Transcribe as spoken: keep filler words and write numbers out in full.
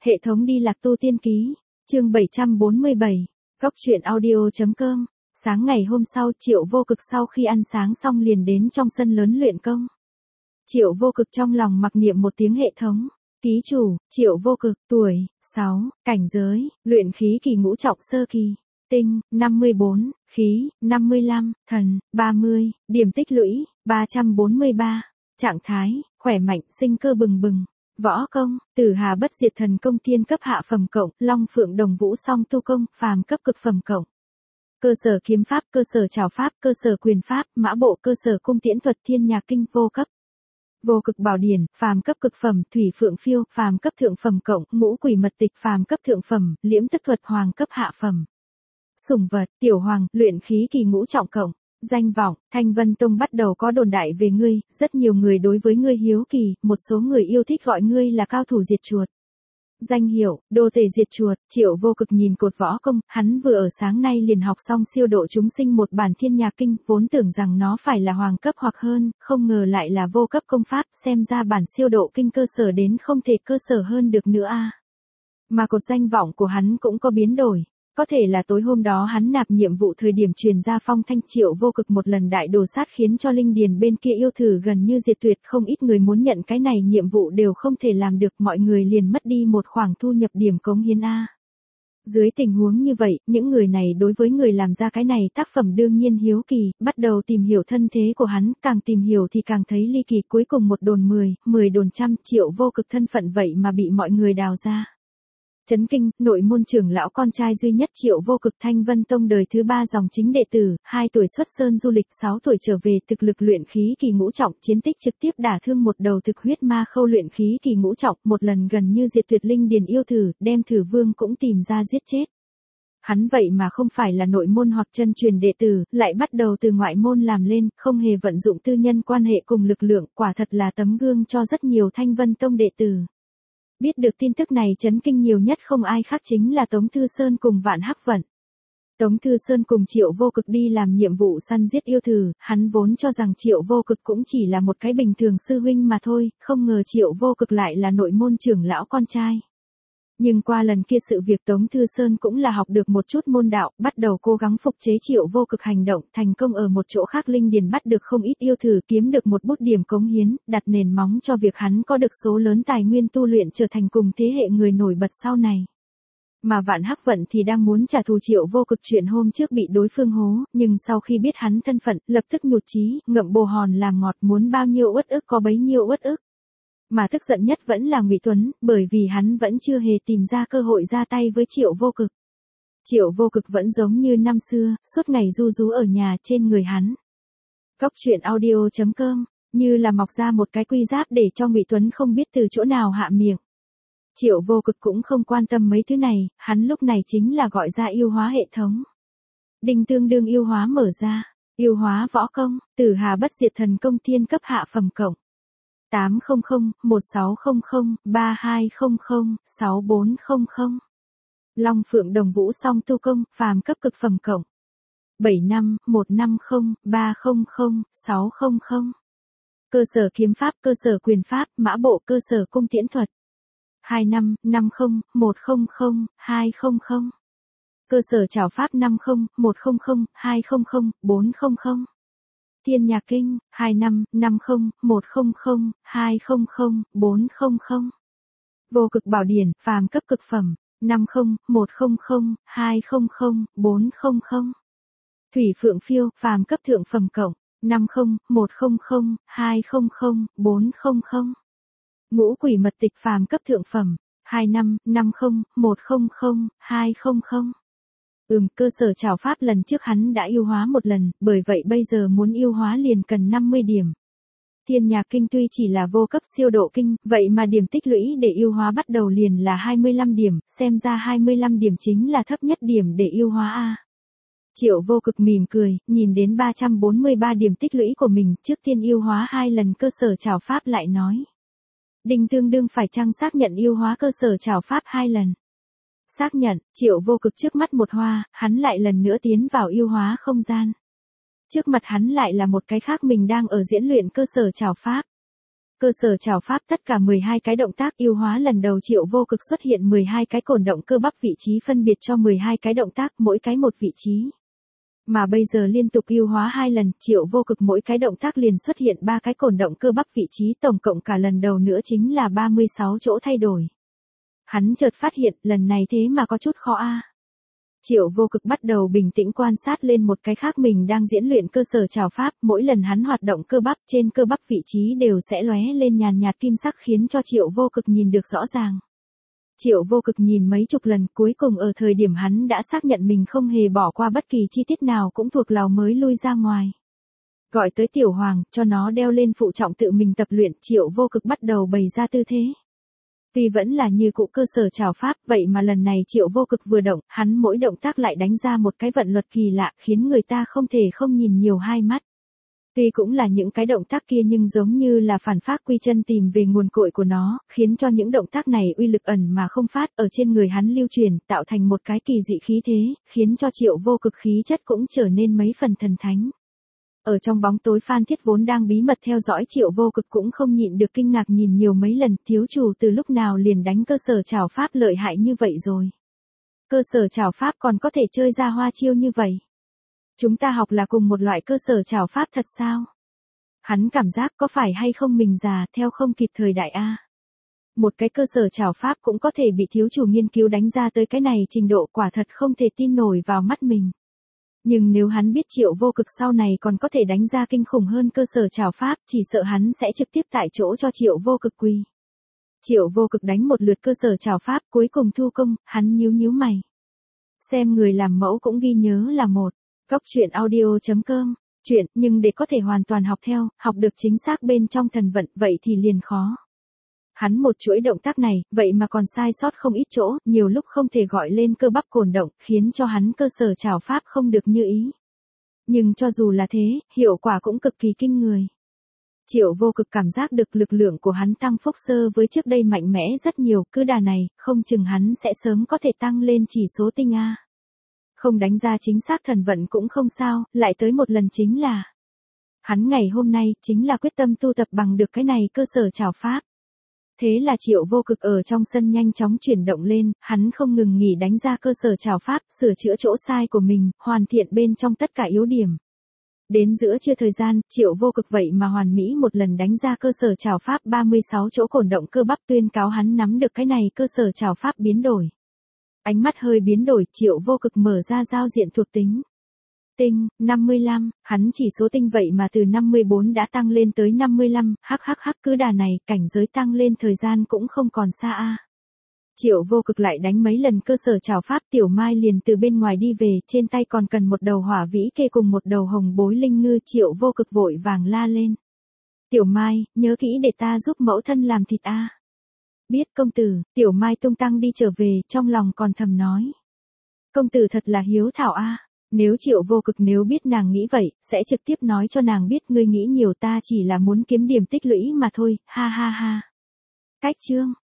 Hệ thống đi lạc tu tiên ký, chương bảy trăm bốn mươi bảy, góc truyện audio.com. Sáng ngày hôm sau, Triệu Vô Cực sau khi ăn sáng xong liền đến trong sân lớn luyện công. Triệu Vô Cực trong lòng mặc niệm một tiếng hệ thống. Ký chủ, Triệu Vô Cực, tuổi, sáu, cảnh giới, luyện khí kỳ ngũ trọng sơ kỳ, tinh, năm mươi bốn, khí, năm mươi lăm, thần, ba mươi, điểm tích lũy, ba trăm bốn mươi ba, trạng thái, khỏe mạnh, sinh cơ bừng bừng. Võ công, Tử Hà Bất Diệt Thần Công tiên cấp hạ phẩm cộng, Long Phượng Đồng Vũ Song Tu Công, phàm cấp cực phẩm cộng. Cơ sở kiếm pháp, cơ sở trảo pháp, cơ sở quyền pháp, mã bộ, cơ sở cung tiễn thuật, thiên nhạc kinh, vô cấp. Vô cực bảo điển, phàm cấp cực phẩm, thủy phượng phiêu, phàm cấp thượng phẩm cộng, ngũ quỷ mật tịch, phàm cấp thượng phẩm, liễm tức thuật, hoàng cấp hạ phẩm. Sủng vật, tiểu hoàng, luyện khí kỳ ngũ trọng cộng. Danh vọng, Thanh Vân Tông bắt đầu có đồn đại về ngươi, rất nhiều người đối với ngươi hiếu kỳ, một số người yêu thích gọi ngươi là cao thủ diệt chuột. Danh hiệu, đô tể diệt chuột. Triệu Vô Cực nhìn cột võ công, hắn vừa ở sáng nay liền học xong siêu độ chúng sinh một bản thiên nhạc kinh, vốn tưởng rằng nó phải là hoàng cấp hoặc hơn, không ngờ lại là vô cấp công pháp, xem ra bản siêu độ kinh cơ sở đến không thể cơ sở hơn được nữa a. Mà cột danh vọng của hắn cũng có biến đổi. Có thể là tối hôm đó hắn nạp nhiệm vụ thời điểm truyền ra phong thanh, Triệu Vô Cực một lần đại đồ sát khiến cho linh điền bên kia yêu thử gần như diệt tuyệt, không ít người muốn nhận cái này nhiệm vụ đều không thể làm được, mọi người liền mất đi một khoản thu nhập điểm cống hiến a. Dưới tình huống như vậy, những người này đối với người làm ra cái này tác phẩm đương nhiên hiếu kỳ, bắt đầu tìm hiểu thân thế của hắn, càng tìm hiểu thì càng thấy ly kỳ, cuối cùng một đồn mười, mười đồn trăm, Triệu Vô Cực thân phận vậy mà bị mọi người đào ra. Chấn kinh, nội môn trưởng lão con trai duy nhất Triệu Vô Cực, Thanh Vân Tông đời thứ ba dòng chính đệ tử, hai tuổi xuất sơn du lịch, sáu tuổi trở về, thực lực luyện khí kỳ ngũ trọng, chiến tích trực tiếp đả thương một đầu thực huyết ma khâu luyện khí kỳ ngũ trọng, một lần gần như diệt tuyệt linh điền yêu thử, đem thử vương cũng tìm ra giết chết. Hắn vậy mà không phải là nội môn hoặc chân truyền đệ tử, lại bắt đầu từ ngoại môn làm lên, không hề vận dụng tư nhân quan hệ cùng lực lượng, quả thật là tấm gương cho rất nhiều Thanh Vân Tông đệ tử. Biết được tin tức này chấn kinh nhiều nhất không ai khác chính là Tống Thư Sơn cùng Vạn Hắc Vận. Tống Thư Sơn cùng Triệu Vô Cực đi làm nhiệm vụ săn giết yêu thử, hắn vốn cho rằng Triệu Vô Cực cũng chỉ là một cái bình thường sư huynh mà thôi, không ngờ Triệu Vô Cực lại là nội môn trưởng lão con trai. Nhưng qua lần kia sự việc Tống Thư Sơn cũng là học được một chút môn đạo, bắt đầu cố gắng phục chế Triệu Vô Cực hành động, thành công ở một chỗ khác linh điền bắt được không ít yêu thử, kiếm được một bút điểm cống hiến, đặt nền móng cho việc hắn có được số lớn tài nguyên tu luyện, trở thành cùng thế hệ người nổi bật sau này. Mà Vạn Hắc Vận thì đang muốn trả thù Triệu Vô Cực chuyện hôm trước bị đối phương hố, nhưng sau khi biết hắn thân phận, lập tức nhụt chí, ngậm bồ hòn làm ngọt, muốn bao nhiêu uất ức có bấy nhiêu uất ức. Mà tức giận nhất vẫn là Ngụy Tuấn, bởi vì hắn vẫn chưa hề tìm ra cơ hội ra tay với Triệu Vô Cực. Triệu Vô Cực vẫn giống như năm xưa, suốt ngày ru rú ở nhà trên người hắn. Góc truyện audio.com, như là mọc ra một cái quy giáp để cho Ngụy Tuấn không biết từ chỗ nào hạ miệng. Triệu Vô Cực cũng không quan tâm mấy thứ này, hắn lúc này chính là gọi ra yêu hóa hệ thống. Đinh tương đương yêu hóa mở ra, yêu hóa võ công, Tử Hà Bất Diệt Thần Công thiên cấp hạ phẩm cộng. tám không không, một sáu không không, ba hai không không, sáu bốn không không. Long Phượng Đồng Vũ Song Tu Công, phàm cấp cực phẩm cộng. bảy năm, một năm không, ba không không, sáu không không. Cơ sở kiếm pháp, cơ sở quyền pháp, mã bộ, cơ sở cung tiễn thuật. hai năm, năm không, một không không, hai không không. Cơ sở trảo pháp năm không, một không không, hai không không, bốn không không. Thiên nhạc kinh, hai năm, năm không, một không không, hai không không, bốn không không. Vô cực bảo điển, phàm cấp cực phẩm, năm không, một không không, hai không không, bốn không không. Thủy phượng phiêu, phàm cấp thượng phẩm cộng, năm không, một không không, hai không không, bốn không không. Ngũ quỷ mật tịch, phàm cấp thượng phẩm, hai năm, năm không, một không không, hai không không. Ừm, cơ sở trảo pháp lần trước hắn đã yêu hóa một lần, bởi vậy bây giờ muốn yêu hóa liền cần năm mươi điểm. Thiên nhạc kinh tuy chỉ là vô cấp siêu độ kinh, vậy mà điểm tích lũy để yêu hóa bắt đầu liền là hai mươi lăm điểm, xem ra hai mươi lăm điểm chính là thấp nhất điểm để yêu hóa a. Triệu Vô Cực mỉm cười, nhìn đến ba trăm bốn mươi ba điểm tích lũy của mình, trước tiên yêu hóa hai lần cơ sở trảo pháp lại nói. Đinh tương đương phải chăng xác nhận yêu hóa cơ sở trảo pháp hai lần. Xác nhận, Triệu Vô Cực trước mắt một hoa, hắn lại lần nữa tiến vào yêu hóa không gian. Trước mặt hắn lại là một cái khác mình đang ở diễn luyện cơ sở trảo pháp. Cơ sở trảo pháp tất cả mười hai cái động tác yêu hóa lần đầu Triệu Vô Cực xuất hiện mười hai cái cổn động cơ bắp vị trí phân biệt cho mười hai cái động tác, mỗi cái một vị trí. Mà bây giờ liên tục yêu hóa hai lần, Triệu Vô Cực mỗi cái động tác liền xuất hiện ba cái cổn động cơ bắp vị trí, tổng cộng cả lần đầu nữa chính là ba mươi sáu chỗ thay đổi. Hắn chợt phát hiện, lần này thế mà có chút khó a. Triệu Vô Cực bắt đầu bình tĩnh quan sát lên một cái khác mình đang diễn luyện cơ sở trảo pháp, mỗi lần hắn hoạt động cơ bắp trên cơ bắp vị trí đều sẽ lóe lên nhàn nhạt kim sắc khiến cho Triệu Vô Cực nhìn được rõ ràng. Triệu Vô Cực nhìn mấy chục lần, cuối cùng ở thời điểm hắn đã xác nhận mình không hề bỏ qua bất kỳ chi tiết nào cũng thuộc lào mới lui ra ngoài. Gọi tới Tiểu Hoàng, cho nó đeo lên phụ trọng tự mình tập luyện, Triệu Vô Cực bắt đầu bày ra tư thế. Tuy vẫn là như cũ cơ sở trảo pháp, vậy mà lần này Triệu Vô Cực vừa động, hắn mỗi động tác lại đánh ra một cái vận luật kỳ lạ, khiến người ta không thể không nhìn nhiều hai mắt. Tuy cũng là những cái động tác kia nhưng giống như là phản phát quy chân tìm về nguồn cội của nó, khiến cho những động tác này uy lực ẩn mà không phát ở trên người hắn lưu truyền, tạo thành một cái kỳ dị khí thế, khiến cho Triệu Vô Cực khí chất cũng trở nên mấy phần thần thánh. Ở trong bóng tối Phan Thiết vốn đang bí mật theo dõi Triệu Vô Cực cũng không nhịn được kinh ngạc nhìn nhiều mấy lần, thiếu chủ từ lúc nào liền đánh cơ sở trảo pháp lợi hại như vậy rồi. Cơ sở trảo pháp còn có thể chơi ra hoa chiêu như vậy. Chúng ta học là cùng một loại cơ sở trảo pháp thật sao? Hắn cảm giác có phải hay không mình già theo không kịp thời đại a. Một cái cơ sở trảo pháp cũng có thể bị thiếu chủ nghiên cứu đánh ra tới cái này trình độ, quả thật không thể tin nổi vào mắt mình. Nhưng nếu hắn biết Triệu Vô Cực sau này còn có thể đánh ra kinh khủng hơn cơ sở trảo pháp, chỉ sợ hắn sẽ trực tiếp tại chỗ cho Triệu Vô Cực quỳ. Triệu Vô Cực đánh một lượt cơ sở trảo pháp, cuối cùng thu công, hắn nhíu nhíu mày. Xem người làm mẫu cũng ghi nhớ là một. Cóc truyện audio chấm com. Chuyện, nhưng để có thể hoàn toàn học theo, học được chính xác bên trong thần vận, vậy thì liền khó. Hắn một chuỗi động tác này, vậy mà còn sai sót không ít chỗ, nhiều lúc không thể gọi lên cơ bắp cổn động, khiến cho hắn cơ sở trảo pháp không được như ý. Nhưng cho dù là thế, hiệu quả cũng cực kỳ kinh người. Triệu Vô Cực cảm giác được lực lượng của hắn tăng phúc sơ với trước đây mạnh mẽ rất nhiều, cứ đà này, không chừng hắn sẽ sớm có thể tăng lên chỉ số tinh A. Không đánh ra chính xác thần vận cũng không sao, lại tới một lần chính là. Hắn ngày hôm nay, chính là quyết tâm tu tập bằng được cái này cơ sở trảo pháp. Thế là Triệu Vô Cực ở trong sân nhanh chóng chuyển động lên, hắn không ngừng nghỉ đánh ra cơ sở trảo pháp, sửa chữa chỗ sai của mình, hoàn thiện bên trong tất cả yếu điểm. Đến giữa trưa thời gian, Triệu Vô Cực vậy mà hoàn mỹ một lần đánh ra cơ sở trảo pháp ba mươi sáu chỗ cổn động cơ bắp, tuyên cáo hắn nắm được cái này cơ sở trảo pháp biến đổi. Ánh mắt hơi biến đổi, Triệu Vô Cực mở ra giao diện thuộc tính. Tinh, năm mươi lăm, hắn chỉ số tinh vậy mà từ năm mươi bốn đã tăng lên tới năm mươi lăm, hắc hắc hắc, cứ đà này, cảnh giới tăng lên thời gian cũng không còn xa a. Triệu Vô Cực lại đánh mấy lần cơ sở trảo pháp, Tiểu Mai liền từ bên ngoài đi về, trên tay còn cần một đầu hỏa vĩ kê cùng một đầu hồng bối linh ngư, Triệu Vô Cực vội vàng la lên. Tiểu Mai, nhớ kỹ để ta giúp mẫu thân làm thịt a. Biết công tử, Tiểu Mai tung tăng đi trở về, trong lòng còn thầm nói. Công tử thật là hiếu thảo a. Nếu Triệu Vô Cực nếu biết nàng nghĩ vậy, sẽ trực tiếp nói cho nàng biết ngươi nghĩ nhiều, ta chỉ là muốn kiếm điểm tích lũy mà thôi, ha ha ha. Cách chương.